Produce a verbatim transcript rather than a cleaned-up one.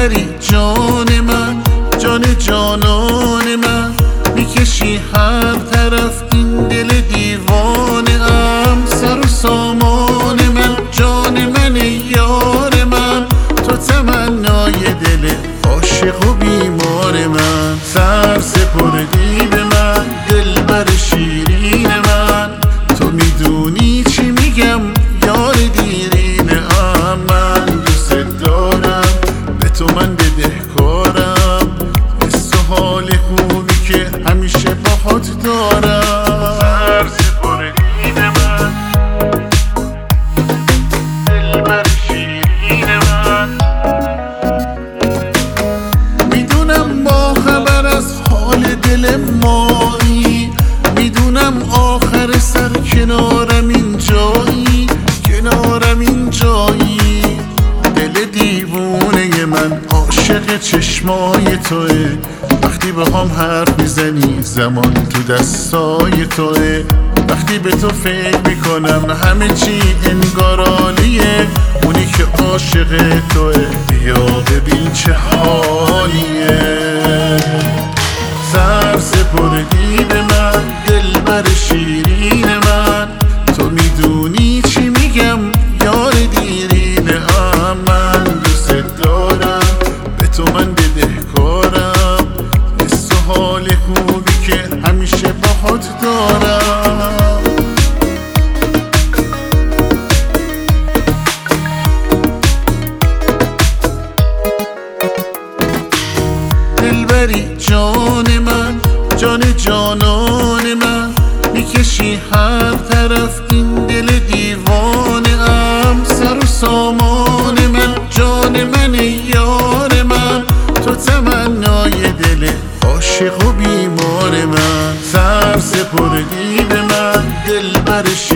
دلبری جان من، جان جانان من، میکشی هر طرف این دل دیوانه ام. سر و سامان من، جان من یار من، تو تمنای دل عاشق و بیمار من. سر سپردی به من دلبر شیرین من، تو میدونی چی میگم یار دیرینه ام. من دوست دارم به تو، من بدهکارم، حس و حال خوبی که همیشه باهات دارم. سر سپردی به من دلبر شیرین من، میدونم با خبر از حال دل مایی، میدونم آخر سر کنارم این جایی، کنارم این جایی. دل دیوونه من عاشق چشمای توه، وقتی با هم حرف میزنی زمان تو دستای توه. وقتی به تو فکر میکنم همه چی انگارانیه، اونی که عاشق توه بیا ببین چه حالیه. سر سپردی به من دلبر شیرین من، تو میدونی چی میگم یار دیرینه ام. من دوست دارم به تو، من بدهکارم، حس و حال خوبی که همیشه باهات دارم. دلبری جان من، جان جانان من، میکشی هر طرف این دل دیوانه ام. سر و سامان من، جان من یار من، تو تمنای دل عاشق و بیمار من. سر سپردی به من دلبر